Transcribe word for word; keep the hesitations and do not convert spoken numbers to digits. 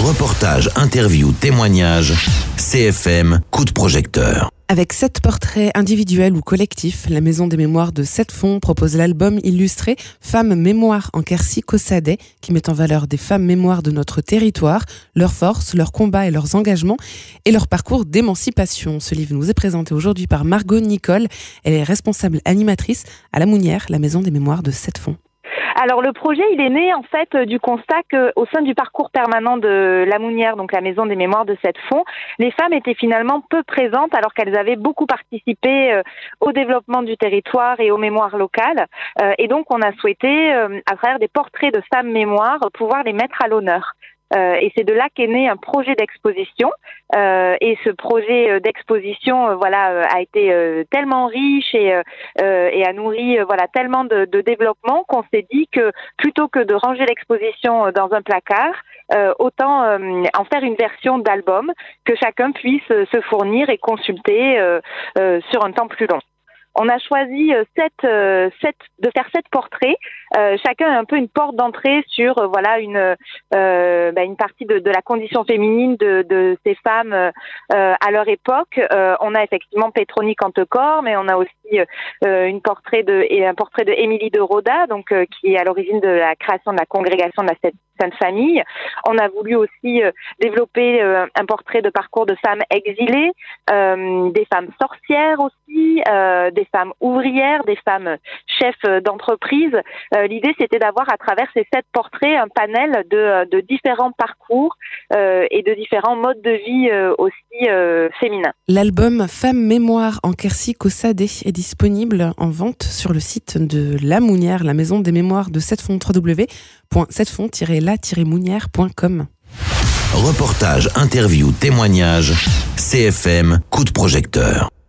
Reportage, interview, témoignage, C F M, coup de projecteur. Avec sept portraits individuels ou collectifs, la Maison des Mémoires de Sept Fonds propose l'album illustré Femmes Mémoires en Quercy-Cossada qui met en valeur des femmes mémoires de notre territoire, leurs forces, leurs combats et leurs engagements et leur parcours d'émancipation. Ce livre nous est présenté aujourd'hui par Margot Nicole. Elle est responsable animatrice à La Mounière, la Maison des Mémoires de Sept Fonds. Alors le projet, il est né en fait du constat qu'au sein du parcours permanent de La Mounière, donc la Maison des Mémoires de Sept Fonds, les femmes étaient finalement peu présentes alors qu'elles avaient beaucoup participé euh, au développement du territoire et aux mémoires locales. Euh, et donc on a souhaité, euh, à travers des portraits de femmes mémoires, pouvoir les mettre à l'honneur. Euh, et c'est de là qu'est né un projet d'exposition. Euh, et ce projet d'exposition, euh, voilà, euh, a été euh, tellement riche et, euh, et a nourri, euh, voilà, tellement de, de développement qu'on s'est dit que plutôt que de ranger l'exposition dans un placard, euh, autant euh, en faire une version d'album que chacun puisse se fournir et consulter euh, euh, sur un temps plus long. On a choisi euh, sept, euh, sept, de faire sept portraits. Euh, chacun a un peu une porte d'entrée sur euh, voilà une euh, bah, une partie de, de la condition féminine de, de ces femmes euh, à leur époque. Euh, on a effectivement Pétronie Cantecor, mais on a aussi euh, une portrait de et un portrait de Émilie de Roda, donc euh, qui est à l'origine de la création de la congrégation de la Sainte Famille. On a voulu aussi euh, développer euh, un portrait de parcours de femmes exilées, euh, des femmes sorcières aussi, euh, des femmes ouvrières, des femmes chefs d'entreprise. Euh, l'idée, c'était d'avoir à travers ces sept portraits un panel de, de différents parcours euh, et de différents modes de vie euh, aussi euh, féminins. L'album Femmes Mémoires en Quercy-Cossada est disponible en vente sur le site de La Mounière, la Maison des Mémoires de Sept Fonds, w w w point sept fonds tiret la tiret mounière point com. Reportage, interview, témoignage, C F M, coup de projecteur.